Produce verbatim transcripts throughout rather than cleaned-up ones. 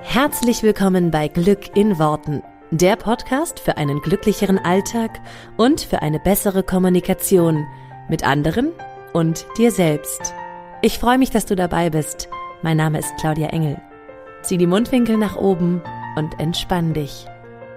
Herzlich willkommen bei Glück in Worten, der Podcast für einen glücklicheren Alltag und für eine bessere Kommunikation mit anderen und dir selbst. Ich freue mich, dass du dabei bist. Mein Name ist Claudia Engel. Zieh die Mundwinkel nach oben und entspann dich.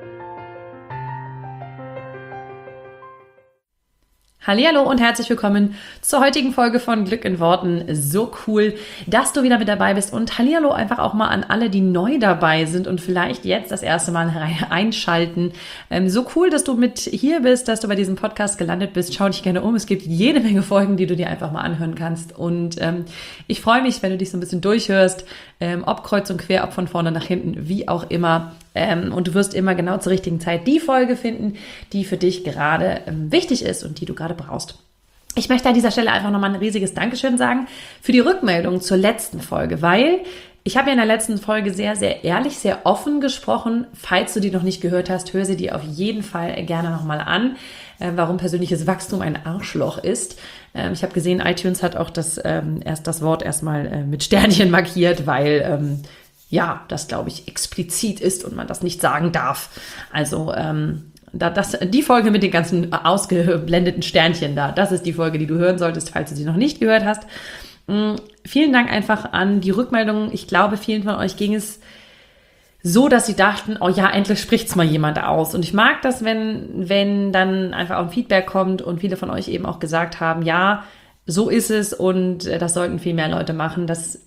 Hallihallo und herzlich willkommen zur heutigen Folge von Glück in Worten. So cool, dass du wieder mit dabei bist, und hallihallo einfach auch mal an alle, die neu dabei sind und vielleicht jetzt das erste Mal einschalten. Ähm, so cool, dass du mit hier bist, dass du bei diesem Podcast gelandet bist. Schau dich gerne um. Es gibt jede Menge Folgen, die du dir einfach mal anhören kannst, und ähm, ich freue mich, wenn du dich so ein bisschen durchhörst, ähm, ob kreuz und quer, ob von vorne nach hinten, wie auch immer. Ähm, und du wirst immer genau zur richtigen Zeit die Folge finden, die für dich gerade ähm, wichtig ist und die du gerade brauchst. Ich möchte an dieser Stelle einfach nochmal ein riesiges Dankeschön sagen für die Rückmeldung zur letzten Folge, weil ich habe ja in der letzten Folge sehr, sehr ehrlich, sehr offen gesprochen. Falls du die noch nicht gehört hast, hör sie dir auf jeden Fall gerne nochmal an, äh, warum persönliches Wachstum ein Arschloch ist. Ähm, ich habe gesehen, iTunes hat auch das, ähm, erst das Wort erstmal äh, mit Sternchen markiert, weil ähm, ja, das, glaube ich, explizit ist und man das nicht sagen darf. Also ähm, da, das, die Folge mit den ganzen ausgeblendeten Sternchen da, das ist die Folge, die du hören solltest, falls du sie noch nicht gehört hast. Ähm, vielen Dank einfach an die Rückmeldungen. Ich glaube, vielen von euch ging es so, dass sie dachten, oh ja, endlich spricht's mal jemand aus. Und ich mag das, wenn, wenn dann einfach auch ein Feedback kommt und viele von euch eben auch gesagt haben, ja, so ist es und das sollten viel mehr Leute machen. Das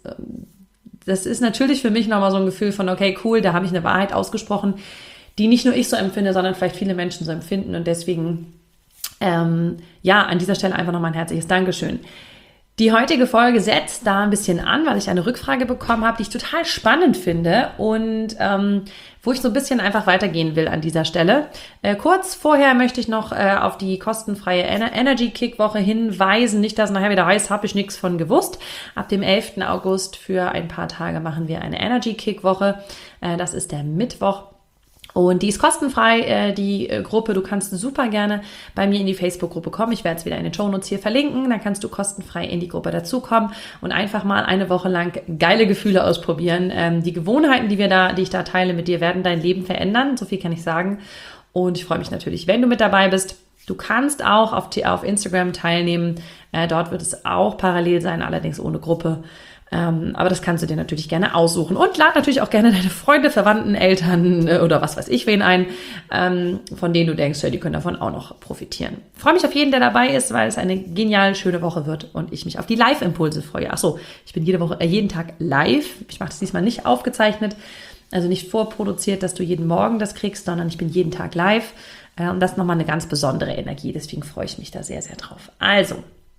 Das ist natürlich für mich nochmal so ein Gefühl von, okay, cool, da habe ich eine Wahrheit ausgesprochen, die nicht nur ich so empfinde, sondern vielleicht viele Menschen so empfinden. Und deswegen, ähm, ja, an dieser Stelle einfach nochmal ein herzliches Dankeschön. Die heutige Folge setzt da ein bisschen an, weil ich eine Rückfrage bekommen habe, die ich total spannend finde und ähm, wo ich so ein bisschen einfach weitergehen will an dieser Stelle. Äh, kurz vorher möchte ich noch äh, auf die kostenfreie Ener- Energy Kick Woche hinweisen. Nicht, dass nachher wieder heißt, habe ich nichts von gewusst. Ab dem elften August für ein paar Tage machen wir eine Energy Kick Woche. Äh, das ist der Mittwoch. Und die ist kostenfrei, äh, die äh, Gruppe. Du kannst super gerne bei mir in die Facebook-Gruppe kommen. Ich werde es wieder in den Shownotes hier verlinken. Dann kannst du kostenfrei in die Gruppe dazukommen und einfach mal eine Woche lang geile Gefühle ausprobieren. Ähm, die Gewohnheiten, die wir da, die ich da teile mit dir, werden dein Leben verändern. So viel kann ich sagen. Und ich freue mich natürlich, wenn du mit dabei bist. Du kannst auch auf, auf Instagram teilnehmen. Äh, dort wird es auch parallel sein, allerdings ohne Gruppe. Ähm, aber das kannst du dir natürlich gerne aussuchen. Und lad natürlich auch gerne deine Freunde, Verwandten, Eltern äh, oder was weiß ich wen ein, ähm, von denen du denkst, ja, die können davon auch noch profitieren. Ich freue mich auf jeden, der dabei ist, weil es eine genial schöne Woche wird und ich mich auf die Live-Impulse freue. Achso, ich bin jede Woche, äh, jeden Tag live. Ich mache das diesmal nicht aufgezeichnet, also nicht vorproduziert, dass du jeden Morgen das kriegst, sondern ich bin jeden Tag live. Äh, und das ist nochmal eine ganz besondere Energie. Deswegen freue ich mich da sehr, sehr drauf. Also,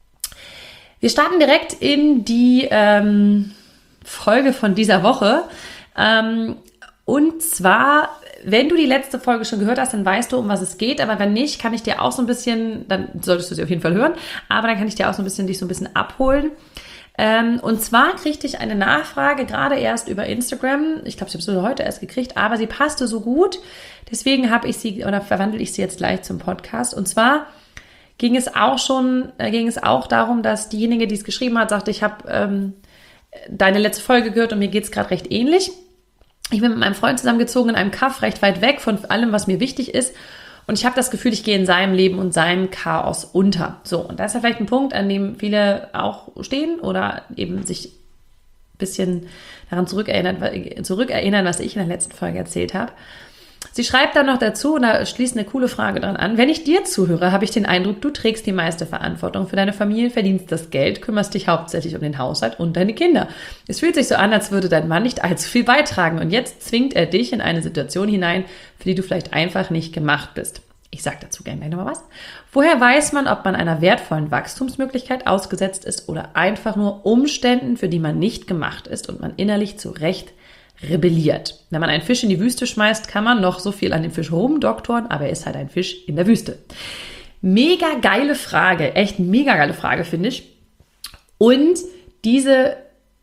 wir starten direkt in die ähm, Folge von dieser Woche. Ähm, und zwar, wenn du die letzte Folge schon gehört hast, dann weißt du, um was es geht. Aber wenn nicht, kann ich dir auch so ein bisschen, dann solltest du sie auf jeden Fall hören, aber dann kann ich dir auch so ein bisschen dich so ein bisschen abholen. Ähm, und zwar kriegte ich eine Nachfrage, gerade erst über Instagram. Ich glaube, ich habe sie heute erst gekriegt, aber sie passte so gut. Deswegen habe ich sie, oder verwandle ich sie jetzt gleich zum Podcast. Und zwar ging es auch schon, äh, ging es auch darum, dass diejenige, die es geschrieben hat, sagte, ich habe ähm, deine letzte Folge gehört und mir geht es gerade recht ähnlich. Ich bin mit meinem Freund zusammengezogen in einem Kaff, recht weit weg von allem, was mir wichtig ist. Und ich habe das Gefühl, ich gehe in seinem Leben und seinem Chaos unter. So, und da ist ja vielleicht ein Punkt, an dem viele auch stehen oder eben sich ein bisschen daran zurückerinnern, zurückerinnern, was ich in der letzten Folge erzählt habe. Sie schreibt dann noch dazu, und da schließt eine coole Frage dran an: Wenn ich dir zuhöre, habe ich den Eindruck, du trägst die meiste Verantwortung für deine Familie, verdienst das Geld, kümmerst dich hauptsächlich um den Haushalt und deine Kinder. Es fühlt sich so an, als würde dein Mann nicht allzu viel beitragen, und jetzt zwingt er dich in eine Situation hinein, für die du vielleicht einfach nicht gemacht bist. Ich sage dazu gerne gleich nochmal was. Woher weiß man, ob man einer wertvollen Wachstumsmöglichkeit ausgesetzt ist oder einfach nur Umständen, für die man nicht gemacht ist und man innerlich zu Recht rebelliert? Wenn man einen Fisch in die Wüste schmeißt, kann man noch so viel an dem Fisch rumdoktoren, aber er ist halt ein Fisch in der Wüste. Mega geile Frage, echt mega geile Frage, finde ich. Und diese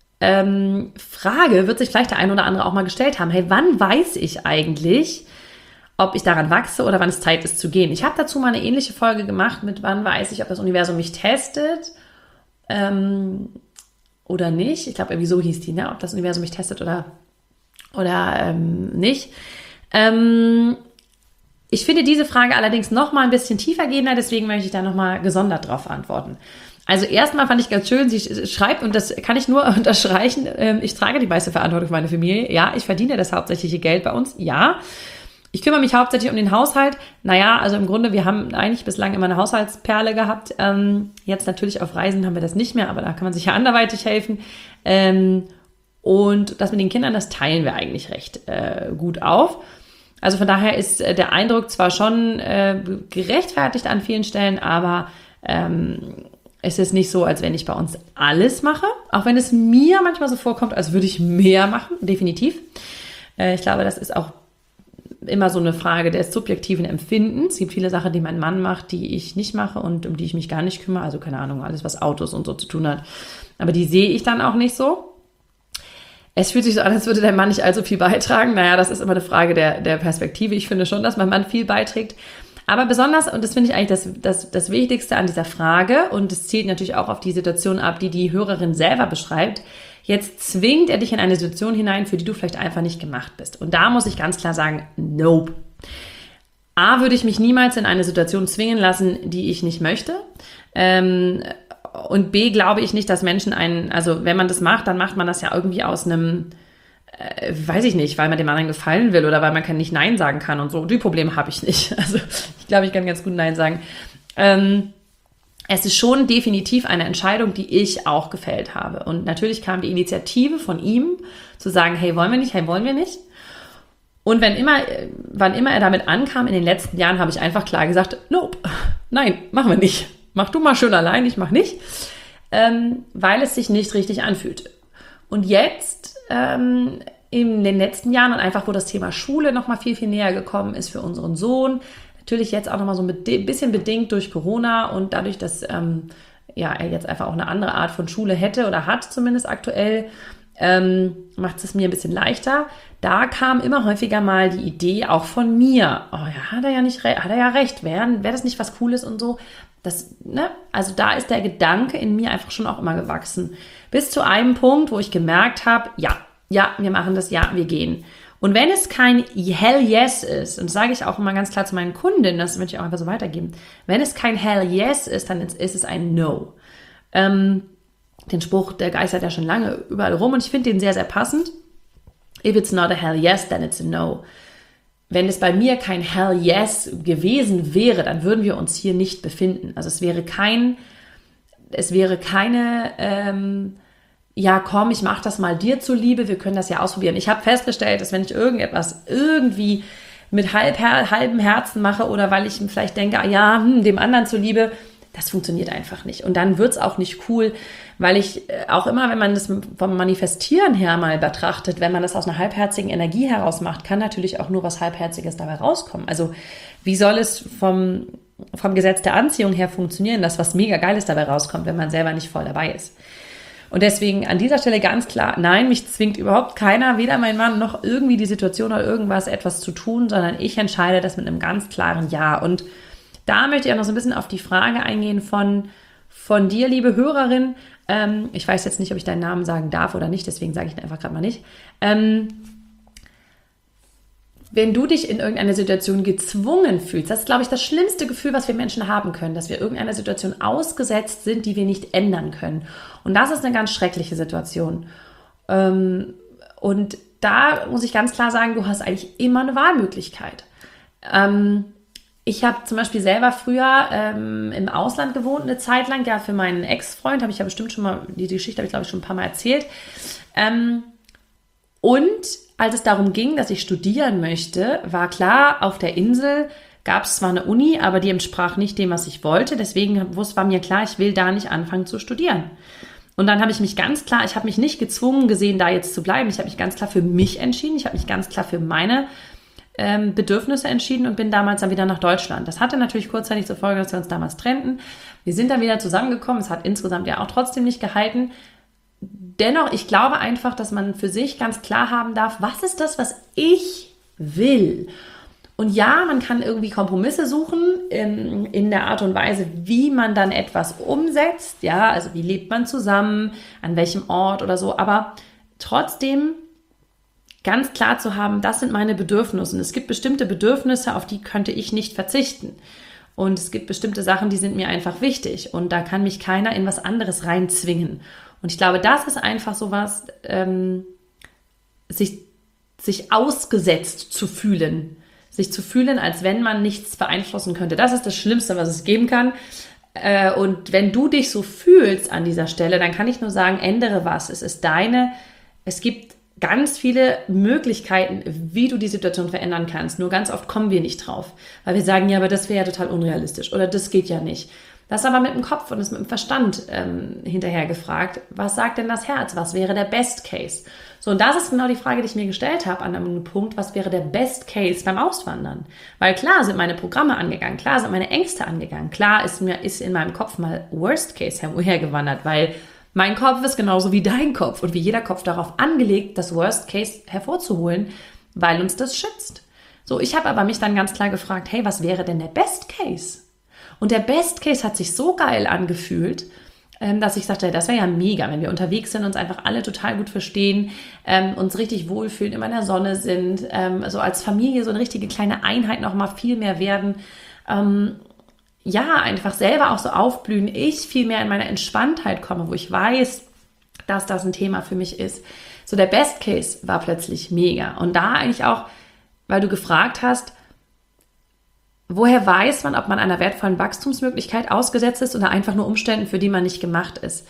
ähm, Frage wird sich vielleicht der ein oder andere auch mal gestellt haben. Hey, wann weiß ich eigentlich, ob ich daran wachse oder wann es Zeit ist zu gehen? Ich habe dazu mal eine ähnliche Folge gemacht mit wann weiß ich, ob das Universum mich testet ähm, oder nicht. Ich glaube, irgendwie so hieß die, ne? Ob das Universum mich testet oder oder ähm, nicht. Ähm, ich finde diese Frage allerdings noch mal ein bisschen tiefergehender, deswegen möchte ich da noch mal gesondert drauf antworten. Also erstmal fand ich ganz schön, sie schreibt, und das kann ich nur unterstreichen, ich trage die meiste Verantwortung für meine Familie. Ja, ich verdiene das hauptsächliche Geld bei uns. Ja, ich kümmere mich hauptsächlich um den Haushalt. Naja, also im Grunde, wir haben eigentlich bislang immer eine Haushaltsperle gehabt. Ähm, jetzt natürlich auf Reisen haben wir das nicht mehr, aber da kann man sich ja anderweitig helfen. Ähm, und das mit den Kindern, das teilen wir eigentlich recht äh, gut auf. Also von daher ist äh, der Eindruck zwar schon äh, gerechtfertigt an vielen Stellen, aber ähm, es ist nicht so, als wenn ich bei uns alles mache, auch wenn es mir manchmal so vorkommt, als würde ich mehr machen, definitiv. Äh, ich glaube, das ist auch immer so eine Frage des subjektiven Empfindens. Es gibt viele Sachen, die mein Mann macht, die ich nicht mache und um die ich mich gar nicht kümmere. Also keine Ahnung, alles, was Autos und so zu tun hat. Aber die sehe ich dann auch nicht so. Es fühlt sich so an, als würde der Mann nicht allzu viel beitragen. Naja, das ist immer eine Frage der, der Perspektive. Ich finde schon, dass mein Mann viel beiträgt. Aber besonders, und das finde ich eigentlich das, das, das Wichtigste an dieser Frage, und es zielt natürlich auch auf die Situation ab, die die Hörerin selber beschreibt, jetzt zwingt er dich in eine Situation hinein, für die du vielleicht einfach nicht gemacht bist. Und da muss ich ganz klar sagen, nope. A, würde ich mich niemals in eine Situation zwingen lassen, die ich nicht möchte. Ähm, und B, glaube ich nicht, dass Menschen einen, also wenn man das macht, dann macht man das ja irgendwie aus einem, äh, weiß ich nicht, weil man dem anderen gefallen will oder weil man nicht Nein sagen kann und so. Die Probleme habe ich nicht. Also ich glaube, ich kann ganz gut Nein sagen. Ähm, es ist schon definitiv eine Entscheidung, die ich auch gefällt habe. Und natürlich kam die Initiative von ihm, zu sagen, hey, wollen wir nicht, hey, wollen wir nicht? Und wenn immer, wann immer er damit ankam, in den letzten Jahren, habe ich einfach klar gesagt, nope, nein, machen wir nicht. Mach du mal schön allein, ich mach nicht. Ähm, weil es sich nicht richtig anfühlt. Und jetzt, ähm, in den letzten Jahren und einfach, wo das Thema Schule noch mal viel, viel näher gekommen ist für unseren Sohn, natürlich jetzt auch noch mal so ein bisschen bedingt durch Corona und dadurch, dass ähm, ja, er jetzt einfach auch eine andere Art von Schule hätte oder hat zumindest aktuell, ähm, macht es mir ein bisschen leichter. Da kam immer häufiger mal die Idee auch von mir, oh ja, hat er ja nicht, hat er ja recht, wäre wär das nicht was Cooles und so. Das, ne? Also da ist der Gedanke in mir einfach schon auch immer gewachsen. Bis zu einem Punkt, wo ich gemerkt habe, ja, ja, wir machen das, ja, wir gehen. Und wenn es kein Hell Yes ist, und das sage ich auch immer ganz klar zu meinen Kundinnen, das möchte ich auch einfach so weitergeben, wenn es kein Hell Yes ist, dann ist, ist es ein No. Ähm, den Spruch, der geistert ja schon lange überall rum und ich finde den sehr, sehr passend. If it's not a Hell Yes, then it's a No. Wenn es bei mir kein Hell Yes gewesen wäre, dann würden wir uns hier nicht befinden. Also es wäre kein, es wäre keine, ähm, ja komm, ich mache das mal dir zuliebe, wir können das ja ausprobieren. Ich habe festgestellt, dass wenn ich irgendetwas irgendwie mit halb, halbem Herzen mache oder weil ich vielleicht denke, ah ja, hm, dem anderen zuliebe, das funktioniert einfach nicht. Und dann wird's auch nicht cool, weil ich auch immer, wenn man das vom Manifestieren her mal betrachtet, wenn man das aus einer halbherzigen Energie heraus macht, kann natürlich auch nur was Halbherziges dabei rauskommen. Also wie soll es vom, vom Gesetz der Anziehung her funktionieren, dass was mega Geiles dabei rauskommt, wenn man selber nicht voll dabei ist? Und deswegen an dieser Stelle ganz klar, nein, mich zwingt überhaupt keiner, weder mein Mann noch irgendwie die Situation oder irgendwas, etwas zu tun, sondern ich entscheide das mit einem ganz klaren Ja. Und da möchte ich auch noch so ein bisschen auf die Frage eingehen von, von dir, liebe Hörerin. Ähm, ich weiß jetzt nicht, ob ich deinen Namen sagen darf oder nicht, deswegen sage ich ihn einfach gerade mal nicht. Ähm, wenn du dich in irgendeiner Situation gezwungen fühlst, das ist, glaube ich, das schlimmste Gefühl, was wir Menschen haben können, dass wir irgendeiner Situation ausgesetzt sind, die wir nicht ändern können. Und das ist eine ganz schreckliche Situation. Ähm, und da muss ich ganz klar sagen, du hast eigentlich immer eine Wahlmöglichkeit. Ähm, Ich habe zum Beispiel selber früher ähm, im Ausland gewohnt, eine Zeit lang, ja, für meinen Ex-Freund, habe ich ja bestimmt schon mal, die, die Geschichte habe ich, glaube ich, schon ein paar Mal erzählt. Ähm, und als es darum ging, dass ich studieren möchte, war klar, auf der Insel gab es zwar eine Uni, aber die entsprach nicht dem, was ich wollte. Deswegen war mir klar, ich will da nicht anfangen zu studieren. Und dann habe ich mich ganz klar, ich habe mich nicht gezwungen gesehen, da jetzt zu bleiben. Ich habe mich ganz klar für mich entschieden. Ich habe mich ganz klar für meine ähm, Bedürfnisse entschieden und bin damals dann wieder nach Deutschland. Das hatte natürlich kurzzeitig zur Folge, dass wir uns damals trennten. Wir sind dann wieder zusammengekommen. Es hat insgesamt ja auch trotzdem nicht gehalten. Dennoch, ich glaube einfach, dass man für sich ganz klar haben darf, was ist das, was ich will? Und ja, man kann irgendwie Kompromisse suchen in, in der Art und Weise, wie man dann etwas umsetzt. Ja, also wie lebt man zusammen, an welchem Ort oder so. Aber trotzdem, ganz klar zu haben, das sind meine Bedürfnisse. Und es gibt bestimmte Bedürfnisse, auf die könnte ich nicht verzichten. Und es gibt bestimmte Sachen, die sind mir einfach wichtig. Und da kann mich keiner in was anderes reinzwingen. Und ich glaube, das ist einfach sowas, ähm, sich, sich ausgesetzt zu fühlen. Sich zu fühlen, als wenn man nichts beeinflussen könnte. Das ist das Schlimmste, was es geben kann. Äh, und wenn du dich so fühlst an dieser Stelle, dann kann ich nur sagen, ändere was. Es ist deine, es gibt ganz viele Möglichkeiten, wie du die Situation verändern kannst. Nur ganz oft kommen wir nicht drauf, weil wir sagen, ja, aber das wäre ja total unrealistisch oder das geht ja nicht. Das ist aber mit dem Kopf und ist mit dem Verstand ähm, hinterher gefragt. Was sagt denn das Herz? Was wäre der Best Case? So, und das ist genau die Frage, die ich mir gestellt habe an einem Punkt, was wäre der Best Case beim Auswandern? Weil klar sind meine Programme angegangen, klar sind meine Ängste angegangen, klar ist mir ist in meinem Kopf mal Worst Case hergewandert, weil mein Kopf ist genauso wie dein Kopf und wie jeder Kopf darauf angelegt, das Worst Case hervorzuholen, weil uns das schützt. So, ich habe aber mich dann ganz klar gefragt, hey, was wäre denn der Best Case? Und der Best Case hat sich so geil angefühlt, dass ich sagte, das wäre ja mega, wenn wir unterwegs sind, uns einfach alle total gut verstehen, ähm, uns richtig wohlfühlen, immer in der Sonne sind, ähm, so als Familie so eine richtige kleine Einheit noch mal viel mehr werden. Ähm, ja, einfach selber auch so aufblühen, ich viel mehr in meine Entspanntheit komme, wo ich weiß, dass das ein Thema für mich ist. So der Best Case war plötzlich mega. Und da eigentlich auch, weil du gefragt hast, woher weiß man, ob man einer wertvollen Wachstumsmöglichkeit ausgesetzt ist oder einfach nur Umständen, für die man nicht gemacht ist?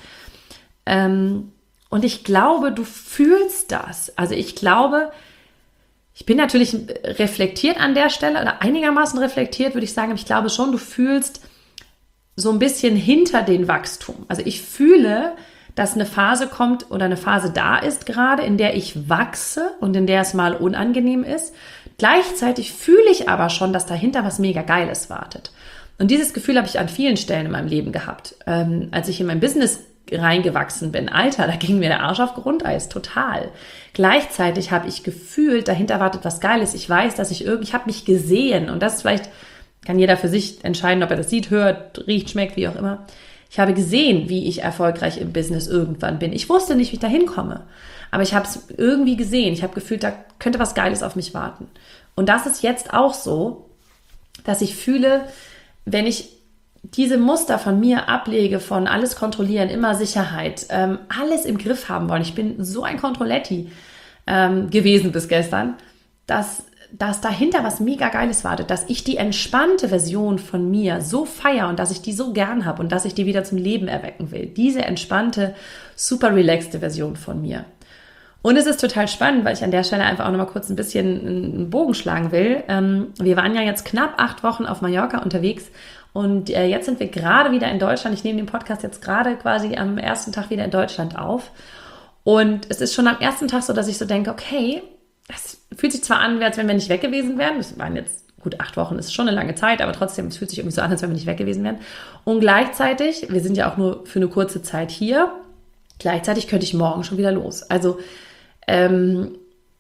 Ähm, und ich glaube, du fühlst das. Also ich glaube, ich bin natürlich reflektiert an der Stelle oder einigermaßen reflektiert, würde ich sagen. Aber ich glaube schon, du fühlst so ein bisschen hinter den Wachstum. Also ich fühle, dass eine Phase kommt oder eine Phase da ist gerade, in der ich wachse und in der es mal unangenehm ist. Gleichzeitig fühle ich aber schon, dass dahinter was mega Geiles wartet. Und dieses Gefühl habe ich an vielen Stellen in meinem Leben gehabt. Ähm, als ich in mein Business reingewachsen bin, Alter, da ging mir der Arsch auf Grundeis, total. Gleichzeitig habe ich gefühlt, dahinter wartet was Geiles. Ich weiß, dass ich irgendwie, ich habe mich gesehen und das vielleicht kann jeder für sich entscheiden, ob er das sieht, hört, riecht, schmeckt, wie auch immer. Ich habe gesehen, wie ich erfolgreich im Business irgendwann bin. Ich wusste nicht, wie ich da hinkomme, aber ich habe es irgendwie gesehen. Ich habe gefühlt, da könnte was Geiles auf mich warten. Und das ist jetzt auch so, dass ich fühle, wenn ich diese Muster von mir ablege, von alles kontrollieren, immer Sicherheit, ähm, alles im Griff haben wollen. Ich bin so ein Kontrolletti ähm, gewesen bis gestern, dass, dass dahinter was mega Geiles wartet, dass ich die entspannte Version von mir so feiere und dass ich die so gern habe und dass ich die wieder zum Leben erwecken will. Diese entspannte, super relaxte Version von mir. Und es ist total spannend, weil ich an der Stelle einfach auch noch mal kurz ein bisschen einen Bogen schlagen will. Ähm, wir waren ja jetzt knapp acht Wochen auf Mallorca unterwegs und äh, jetzt sind wir gerade wieder in Deutschland. Ich nehme den Podcast jetzt gerade quasi am ersten Tag wieder in Deutschland auf. Und es ist schon am ersten Tag so, dass ich so denke, okay, das fühlt sich zwar an, als wenn wir nicht weg gewesen wären. Das waren jetzt, gut, acht Wochen ist schon eine lange Zeit, aber trotzdem, es fühlt sich irgendwie so an, als wenn wir nicht weg gewesen wären. Und gleichzeitig, wir sind ja auch nur für eine kurze Zeit hier, gleichzeitig könnte ich morgen schon wieder los. Also ähm,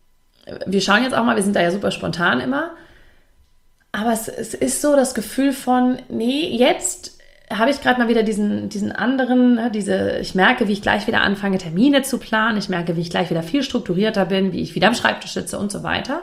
wir schauen jetzt auch mal, wir sind da ja super spontan immer, aber es, es ist so das Gefühl von, nee, jetzt habe ich gerade mal wieder diesen, diesen anderen, ne, diese, ich merke, wie ich gleich wieder anfange, Termine zu planen, ich merke, wie ich gleich wieder viel strukturierter bin, wie ich wieder am Schreibtisch sitze und so weiter.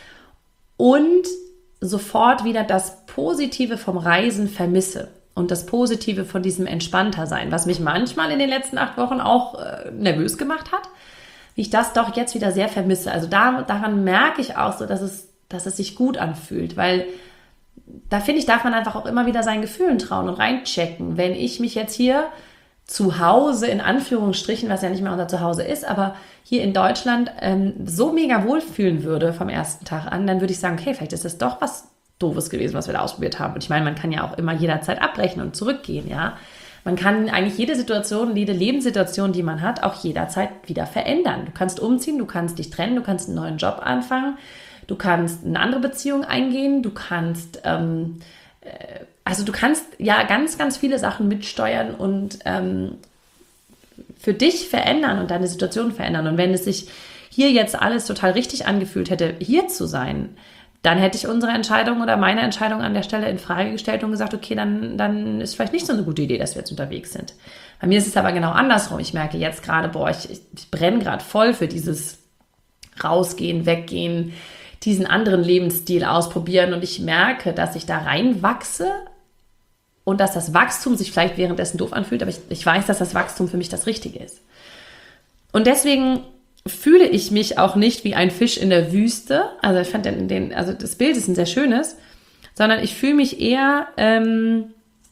Und sofort wieder das Positive vom Reisen vermisse und das Positive von diesem entspannter sein, was mich manchmal in den letzten acht Wochen auch äh, nervös gemacht hat, wie ich das doch jetzt wieder sehr vermisse. Also da, daran merke ich auch so, dass es, dass es sich gut anfühlt, weil da finde ich, darf man einfach auch immer wieder seinen Gefühlen trauen und reinchecken. Wenn ich mich jetzt hier zu Hause, in Anführungsstrichen, was ja nicht mehr unser Zuhause ist, aber hier in Deutschland ähm, so mega wohlfühlen würde vom ersten Tag an, dann würde ich sagen, okay, vielleicht ist das doch was Doofes gewesen, was wir da ausprobiert haben. Und ich meine, man kann ja auch immer jederzeit abbrechen und zurückgehen, ja. Man kann eigentlich jede Situation, jede Lebenssituation, die man hat, auch jederzeit wieder verändern. Du kannst umziehen, du kannst dich trennen, du kannst einen neuen Job anfangen, du kannst eine andere Beziehung eingehen, du kannst, ähm, äh, also du kannst ja ganz, ganz viele Sachen mitsteuern und ähm, für dich verändern und deine Situation verändern. Und wenn es sich hier jetzt alles total richtig angefühlt hätte, hier zu sein, dann hätte ich unsere Entscheidung oder meine Entscheidung an der Stelle in Frage gestellt und gesagt, okay, dann, dann ist vielleicht nicht so eine gute Idee, dass wir jetzt unterwegs sind. Bei mir ist es aber genau andersrum. Ich merke jetzt gerade, boah, ich, ich brenne gerade voll für dieses rausgehen, weggehen, diesen anderen Lebensstil ausprobieren. Und ich merke, dass ich da reinwachse und dass das Wachstum sich vielleicht währenddessen doof anfühlt, aber ich, ich weiß, dass das Wachstum für mich das Richtige ist. Und deswegen fühle ich mich auch nicht wie ein Fisch in der Wüste. Also ich fand den, den also das Bild ist ein sehr schönes, sondern ich fühle mich eher ähm,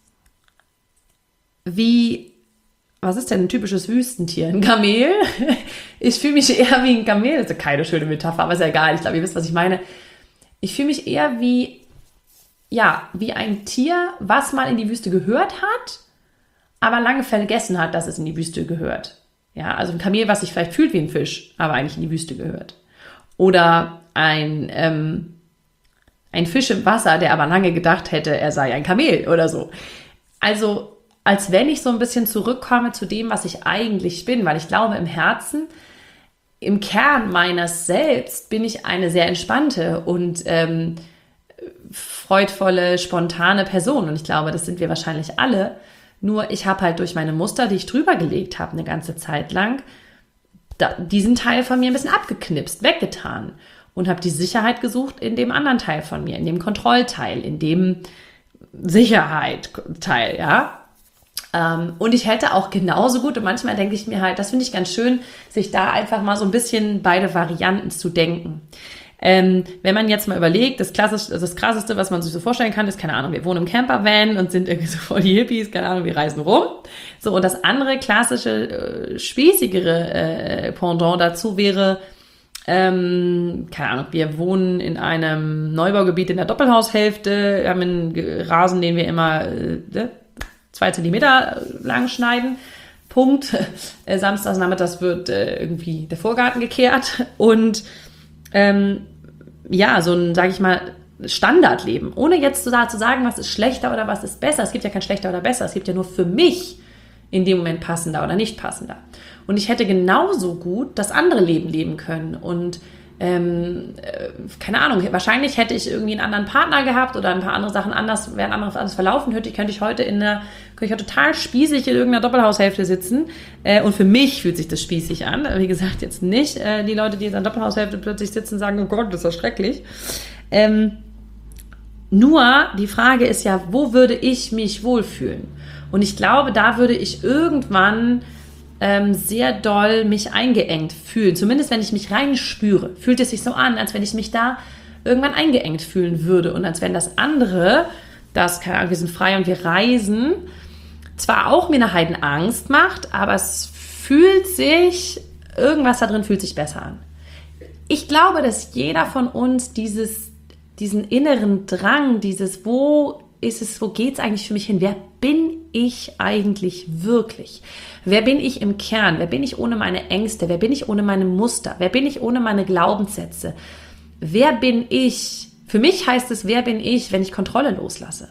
wie, was ist denn ein typisches Wüstentier? Ein Kamel? Ich fühle mich eher wie ein Kamel. Das ist keine schöne Metapher, aber ist ja egal. Ich glaube, ihr wisst, was ich meine. Ich fühle mich eher wie, ja, wie ein Tier, was mal in die Wüste gehört hat, aber lange vergessen hat, dass es in die Wüste gehört. Ja, also ein Kamel, was sich vielleicht fühlt wie ein Fisch, aber eigentlich in die Wüste gehört. Oder ein, ähm, ein Fisch im Wasser, der aber lange gedacht hätte, er sei ein Kamel oder so. Also, als wenn ich so ein bisschen zurückkomme zu dem, was ich eigentlich bin, weil ich glaube, im Herzen, im Kern meines Selbst bin ich eine sehr entspannte und ähm, freudvolle, spontane Person. Und ich glaube, das sind wir wahrscheinlich alle. Nur ich habe halt durch meine Muster, die ich drüber gelegt habe, eine ganze Zeit lang, da, diesen Teil von mir ein bisschen abgeknipst, weggetan und habe die Sicherheit gesucht in dem anderen Teil von mir, in dem Kontrollteil, in dem Sicherheit-Teil, ja. Ähm, und ich hätte auch genauso gut, und manchmal denke ich mir halt, das finde ich ganz schön, sich da einfach mal so ein bisschen beide Varianten zu denken. Ähm, wenn man jetzt mal überlegt, das, Klassisch, das Krasseste, was man sich so vorstellen kann, ist, keine Ahnung, wir wohnen im Campervan und sind irgendwie so voll die Hippies, keine Ahnung, wir reisen rum. So, und das andere klassische, äh, spießigere äh, Pendant dazu wäre, ähm, keine Ahnung, wir wohnen in einem Neubaugebiet in der Doppelhaushälfte, wir haben einen Rasen, den wir immer äh, zwei Zentimeter lang schneiden. Punkt. Äh, Samstags nachmittags wird äh, irgendwie der Vorgarten gekehrt und Ähm, ja, so ein, sage ich mal, Standardleben. Ohne jetzt zu, zu sagen, was ist schlechter oder was ist besser. Es gibt ja kein schlechter oder besser. Es gibt ja nur für mich in dem Moment passender oder nicht passender. Und ich hätte genauso gut das andere Leben leben können. Und ähm, äh, keine Ahnung, wahrscheinlich hätte ich irgendwie einen anderen Partner gehabt oder ein paar andere Sachen anders, wären anderes alles verlaufen, könnte ich, könnte ich heute in einer, könnte ich heute total spießig in irgendeiner Doppelhaushälfte sitzen. Äh, und für mich fühlt sich das spießig an. Wie gesagt, jetzt nicht äh, die Leute, die jetzt an der Doppelhaushälfte plötzlich sitzen, sagen, oh Gott, das ist ja schrecklich. Ähm, nur die Frage ist ja, wo würde ich mich wohlfühlen? Und ich glaube, da würde ich irgendwann ähm, sehr doll mich eingeengt fühlen. Zumindest, wenn ich mich reinspüre, fühlt es sich so an, als wenn ich mich da irgendwann eingeengt fühlen würde. Und als wenn das andere, das, keine Ahnung, wir sind frei und wir reisen, zwar auch mir eine Heidenangst macht, aber es fühlt sich, irgendwas da drin fühlt sich besser an. Ich glaube, dass jeder von uns dieses, diesen inneren Drang, dieses, wo ist es, wo geht es eigentlich für mich hin? Wer bin ich eigentlich wirklich? Wer bin ich im Kern? Wer bin ich ohne meine Ängste? Wer bin ich ohne meine Muster? Wer bin ich ohne meine Glaubenssätze? Wer bin ich? Für mich heißt es, wer bin ich, wenn ich Kontrolle loslasse?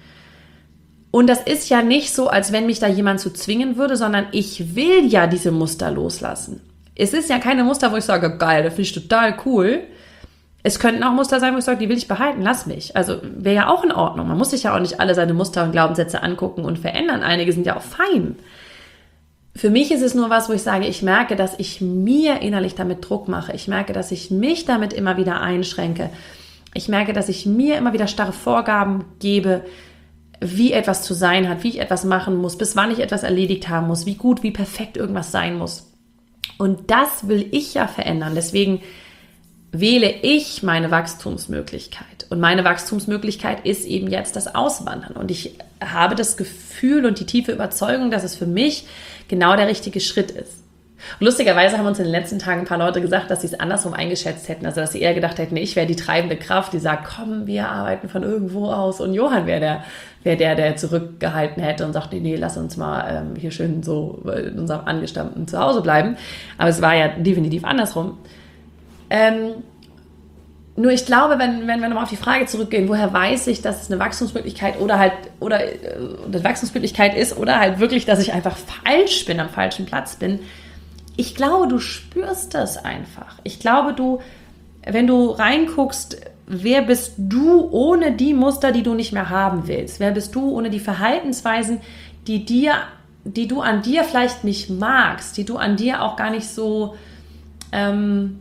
Und das ist ja nicht so, als wenn mich da jemand zu zwingen würde, sondern ich will ja diese Muster loslassen. Es ist ja keine Muster, wo ich sage, geil, das finde ich total cool. Es könnten auch Muster sein, wo ich sage, die will ich behalten, lass mich. Also wäre ja auch in Ordnung. Man muss sich ja auch nicht alle seine Muster und Glaubenssätze angucken und verändern. Einige sind ja auch fein. Für mich ist es nur was, wo ich sage, ich merke, dass ich mir innerlich damit Druck mache. Ich merke, dass ich mich damit immer wieder einschränke. Ich merke, dass ich mir immer wieder starre Vorgaben gebe, wie etwas zu sein hat, wie ich etwas machen muss, bis wann ich etwas erledigt haben muss, wie gut, wie perfekt irgendwas sein muss. Und das will ich ja verändern. Deswegen wähle ich meine Wachstumsmöglichkeit. Und meine Wachstumsmöglichkeit ist eben jetzt das Auswandern. Und ich habe das Gefühl und die tiefe Überzeugung, dass es für mich genau der richtige Schritt ist. Und lustigerweise haben uns in den letzten Tagen ein paar Leute gesagt, dass sie es andersrum eingeschätzt hätten. Also dass sie eher gedacht hätten, ich wäre die treibende Kraft, die sagt, komm, wir arbeiten von irgendwo aus. Und Johann wäre der, wäre der, der zurückgehalten hätte und sagt, nee, nee, lass uns mal ähm, hier schön so in unserem angestammten Zuhause bleiben. Aber es war ja definitiv andersrum. Ähm, nur ich glaube, wenn, wenn wir nochmal auf die Frage zurückgehen, woher weiß ich, dass es eine Wachstumsmöglichkeit oder halt oder äh, eine Wachstumsmöglichkeit ist oder halt wirklich, dass ich einfach falsch bin, am falschen Platz bin. Ich glaube, du spürst das einfach. Ich glaube, du, wenn du reinguckst, wer bist du ohne die Muster, die du nicht mehr haben willst? Wer bist du ohne die Verhaltensweisen, die dir, die du an dir vielleicht nicht magst, die du an dir auch gar nicht so ähm,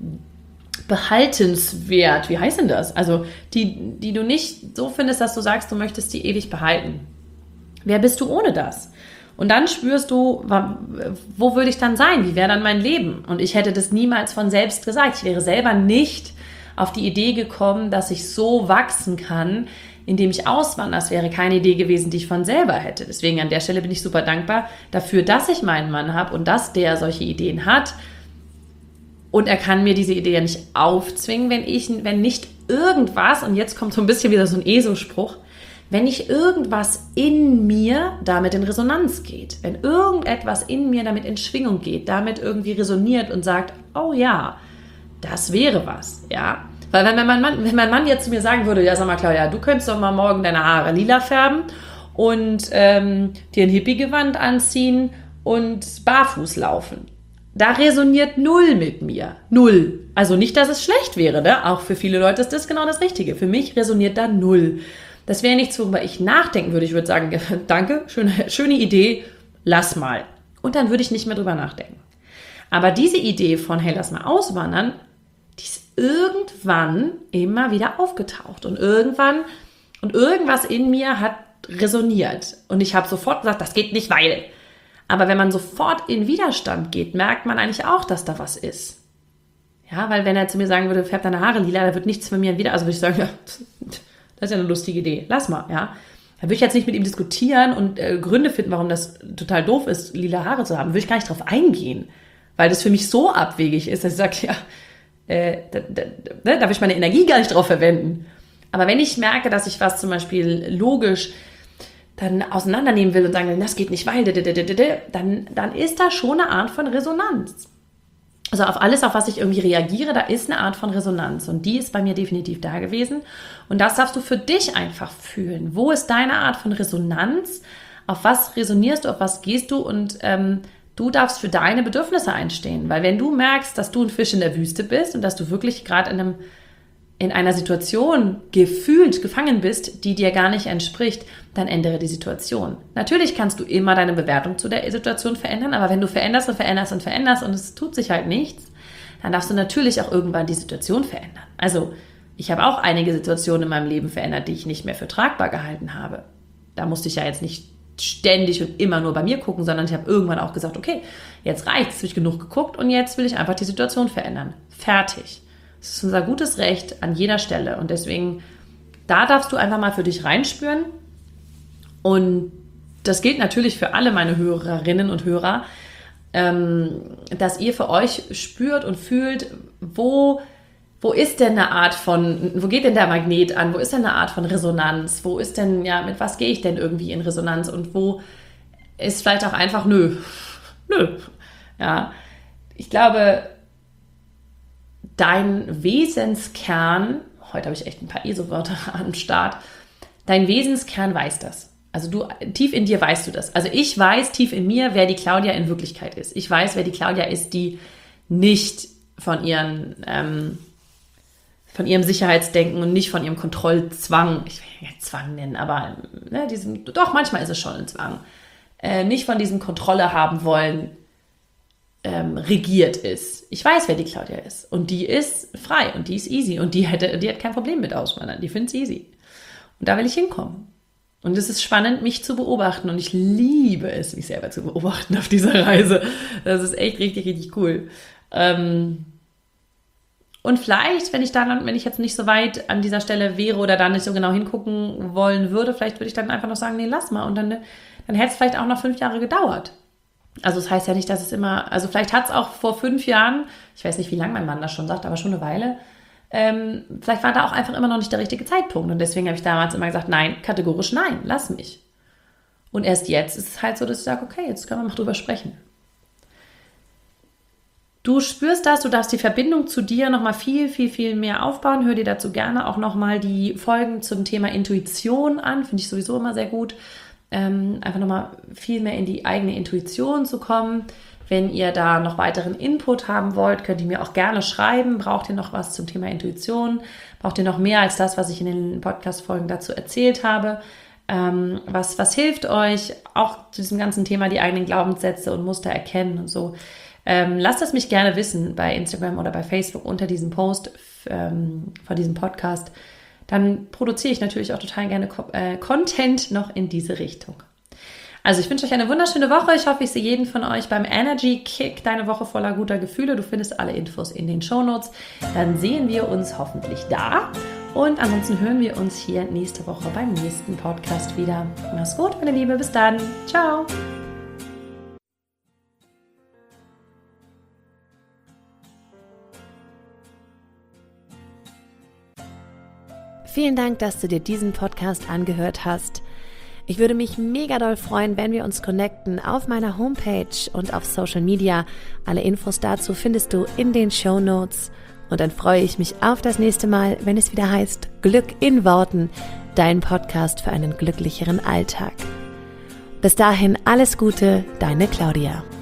behaltenswert, wie heißt denn das? Also die, die du nicht so findest, dass du sagst, du möchtest die ewig behalten. Wer bist du ohne das? Und dann spürst du, wo würde ich dann sein? Wie wäre dann mein Leben? Und ich hätte das niemals von selbst gesagt. Ich wäre selber nicht auf die Idee gekommen, dass ich so wachsen kann, indem ich auswandere. Das wäre keine Idee gewesen, die ich von selber hätte. Deswegen an der Stelle bin ich super dankbar dafür, dass ich meinen Mann habe und dass der solche Ideen hat. Und er kann mir diese Idee ja nicht aufzwingen, wenn ich, wenn nicht irgendwas, und jetzt kommt so ein bisschen wieder so ein E S O-Spruch, wenn nicht irgendwas in mir damit in Resonanz geht, wenn irgendetwas in mir damit in Schwingung geht, damit irgendwie resoniert und sagt, oh ja, das wäre was, ja. Weil wenn mein Mann, wenn mein Mann jetzt zu mir sagen würde, ja, sag mal, Claudia, du könntest doch mal morgen deine Haare lila färben und ähm, dir ein Hippie-Gewand anziehen und barfuß laufen. Da resoniert null mit mir. Null. Also nicht, dass es schlecht wäre, ne? Auch für viele Leute ist das genau das Richtige. Für mich resoniert da null. Das wäre nichts, worüber ich nachdenken würde. Ich würde sagen, danke, schöne, schöne Idee, lass mal. Und dann würde ich nicht mehr drüber nachdenken. Aber diese Idee von, hey, lass mal auswandern, die ist irgendwann immer wieder aufgetaucht. Und irgendwann, und irgendwas in mir hat resoniert. Und ich habe sofort gesagt, das geht nicht, weil. Aber wenn man sofort in Widerstand geht, merkt man eigentlich auch, dass da was ist. Ja, weil wenn er zu mir sagen würde, färb deine Haare lila, da wird nichts von mir wieder, also würde ich sagen, ja, das ist ja eine lustige Idee, lass mal, ja. Da würde ich jetzt nicht mit ihm diskutieren und äh, Gründe finden, warum das total doof ist, lila Haare zu haben, würde ich gar nicht drauf eingehen, weil das für mich so abwegig ist, dass ich sage, ja, äh, da, da, da darf ich meine Energie gar nicht drauf verwenden. Aber wenn ich merke, dass ich was zum Beispiel logisch dann auseinandernehmen will und sagen, das geht nicht, weil, dann, dann ist da schon eine Art von Resonanz. Also auf alles, auf was ich irgendwie reagiere, da ist eine Art von Resonanz. Und die ist bei mir definitiv da gewesen. Und das darfst du für dich einfach fühlen. Wo ist deine Art von Resonanz? Auf was resonierst du, auf was gehst du? Und ähm, du darfst für deine Bedürfnisse einstehen. Weil wenn du merkst, dass du ein Fisch in der Wüste bist und dass du wirklich gerade in einem in einer Situation gefühlt gefangen bist, die dir gar nicht entspricht, dann ändere die Situation. Natürlich kannst du immer deine Bewertung zu der Situation verändern, aber wenn du veränderst und veränderst und veränderst und es tut sich halt nichts, dann darfst du natürlich auch irgendwann die Situation verändern. Also ich habe auch einige Situationen in meinem Leben verändert, die ich nicht mehr für tragbar gehalten habe. Da musste ich ja jetzt nicht ständig und immer nur bei mir gucken, sondern ich habe irgendwann auch gesagt, okay, jetzt reicht's, habe ich genug geguckt und jetzt will ich einfach die Situation verändern. Fertig. Das ist unser gutes Recht an jeder Stelle. Und deswegen, da darfst du einfach mal für dich reinspüren. Und das gilt natürlich für alle meine Hörerinnen und Hörer, ähm, dass ihr für euch spürt und fühlt, wo, wo ist denn eine Art von, wo geht denn der Magnet an? Wo ist denn eine Art von Resonanz? Wo ist denn, ja, mit was gehe ich denn irgendwie in Resonanz? Und wo ist vielleicht auch einfach, nö, nö. Ja, ich glaube, dein Wesenskern, heute habe ich echt ein paar E S O-Wörter am Start, dein Wesenskern weiß das. Also du, tief in dir weißt du das. Also ich weiß tief in mir, wer die Claudia in Wirklichkeit ist. Ich weiß, wer die Claudia ist, die nicht von ihren, ähm, von ihrem Sicherheitsdenken und nicht von ihrem Kontrollzwang, ich will ja Zwang nennen, aber ne, diesem, doch, manchmal ist es schon ein Zwang, äh, nicht von diesem Kontrolle haben wollen, Ähm, regiert ist. Ich weiß, wer die Claudia ist. Und die ist frei und die ist easy. Und die, hätte, die hat kein Problem mit Auswandern. Die findet es easy. Und da will ich hinkommen. Und es ist spannend, mich zu beobachten. Und ich liebe es, mich selber zu beobachten auf dieser Reise. Das ist echt richtig, richtig cool. Ähm und vielleicht, wenn ich dann, wenn ich jetzt nicht so weit an dieser Stelle wäre oder da nicht so genau hingucken wollen würde, vielleicht würde ich dann einfach noch sagen, nee, lass mal. Und dann, dann hätte es vielleicht auch noch fünf Jahre gedauert. Also das heißt ja nicht, dass es immer, also vielleicht hat es auch vor fünf Jahren, ich weiß nicht, wie lange mein Mann das schon sagt, aber schon eine Weile, ähm, vielleicht war da auch einfach immer noch nicht der richtige Zeitpunkt. Und deswegen habe ich damals immer gesagt, nein, kategorisch nein, lass mich. Und erst jetzt ist es halt so, dass ich sage, okay, jetzt können wir mal drüber sprechen. Du spürst das, du darfst die Verbindung zu dir nochmal viel, viel, viel mehr aufbauen. Hör dir dazu gerne auch nochmal die Folgen zum Thema Intuition an, finde ich sowieso immer sehr gut. Ähm, einfach nochmal viel mehr in die eigene Intuition zu kommen. Wenn ihr da noch weiteren Input haben wollt, könnt ihr mir auch gerne schreiben. Braucht ihr noch was zum Thema Intuition? Braucht ihr noch mehr als das, was ich in den Podcast-Folgen dazu erzählt habe? Ähm, was, was hilft euch? Auch zu diesem ganzen Thema die eigenen Glaubenssätze und Muster erkennen und so. Ähm, lasst es mich gerne wissen bei Instagram oder bei Facebook unter diesem Post ähm, von diesem Podcast. Dann produziere ich natürlich auch total gerne äh, Content noch in diese Richtung. Also ich wünsche euch eine wunderschöne Woche. Ich hoffe, ich sehe jeden von euch beim Energy Kick, deine Woche voller guter Gefühle. Du findest alle Infos in den Shownotes. Dann sehen wir uns hoffentlich da. Und ansonsten hören wir uns hier nächste Woche beim nächsten Podcast wieder. Mach's gut, meine Liebe. Bis dann. Ciao. Vielen Dank, dass du dir diesen Podcast angehört hast. Ich würde mich mega doll freuen, wenn wir uns connecten auf meiner Homepage und auf Social Media. Alle Infos dazu findest du in den Shownotes. Und dann freue ich mich auf das nächste Mal, wenn es wieder heißt Glück in Worten, dein Podcast für einen glücklicheren Alltag. Bis dahin alles Gute, deine Claudia.